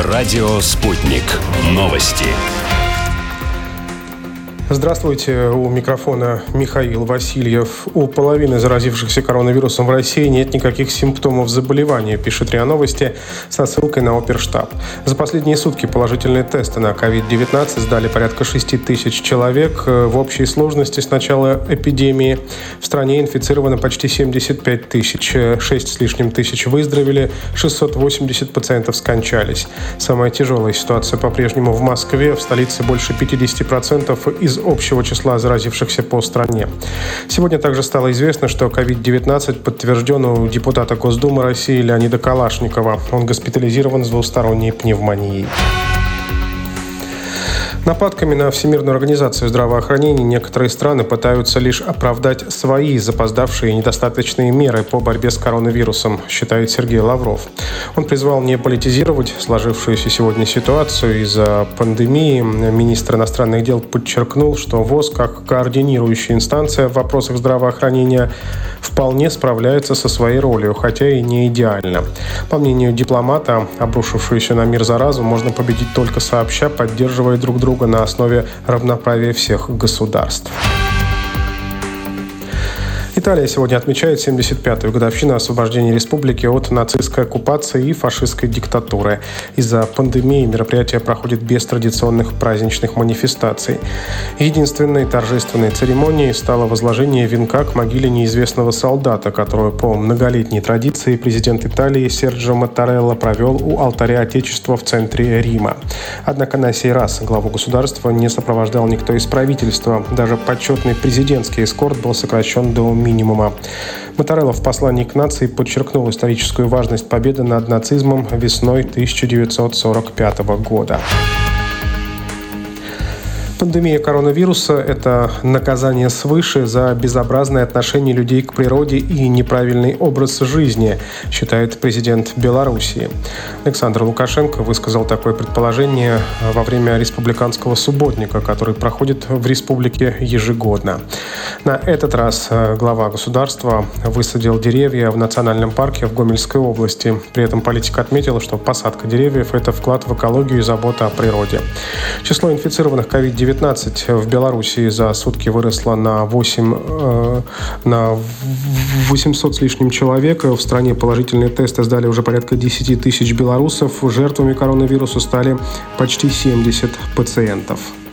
Радио «Спутник». Новости. Здравствуйте, у микрофона Михаил Васильев. У половины заразившихся коронавирусом в России нет никаких симптомов заболевания, пишет РИА Новости со ссылкой на Оперштаб. За последние сутки положительные тесты на COVID-19 сдали порядка 6 тысяч человек. В общей сложности с начала эпидемии в стране инфицировано почти 75 тысяч. 6 с лишним тысяч выздоровели, 680 пациентов скончались. Самая тяжелая ситуация по-прежнему в Москве. В столице больше 50% из общего числа заразившихся по стране. Сегодня также стало известно, что COVID-19 подтвержден у депутата Госдумы России Леонида Калашникова. Он госпитализирован с двусторонней пневмонией. Нападками на Всемирную организацию здравоохранения некоторые страны пытаются лишь оправдать свои запоздавшие и недостаточные меры по борьбе с коронавирусом, считает Сергей Лавров. Он призвал не политизировать сложившуюся сегодня ситуацию из-за пандемии. Министр иностранных дел подчеркнул, что ВОЗ, как координирующая инстанция в вопросах здравоохранения, вполне справляется со своей ролью, хотя и не идеально. По мнению дипломата, обрушившуюся на мир заразу можно победить только сообща, поддерживая друг друга на основе равноправия всех государств. Италия сегодня отмечает 75-ю годовщину освобождения республики от нацистской оккупации и фашистской диктатуры. Из-за пандемии мероприятие проходит без традиционных праздничных манифестаций. Единственной торжественной церемонией стало возложение венка к могиле неизвестного солдата, которую по многолетней традиции президент Италии Серджио Маттарелла провел у алтаря Отечества в центре Рима. Однако на сей раз главу государства не сопровождал никто из правительства. Даже почетный президентский эскорт был сокращен до минимума. Маттарелла в послании к нации подчеркнул историческую важность победы над нацизмом весной 1945 года. Пандемия коронавируса – это наказание свыше за безобразное отношение людей к природе и неправильный образ жизни, считает президент Белоруссии. Александр Лукашенко высказал такое предположение во время республиканского субботника, который проходит в республике ежегодно. На этот раз глава государства высадил деревья в национальном парке в Гомельской области. При этом политик отметил, что посадка деревьев – это вклад в экологию и забота о природе. Число инфицированных COVID-19 в Белоруссии за сутки выросло на 800 с лишним человек. В стране положительные тесты сдали уже порядка 10 тысяч белорусов. Жертвами коронавируса стали почти 70 пациентов.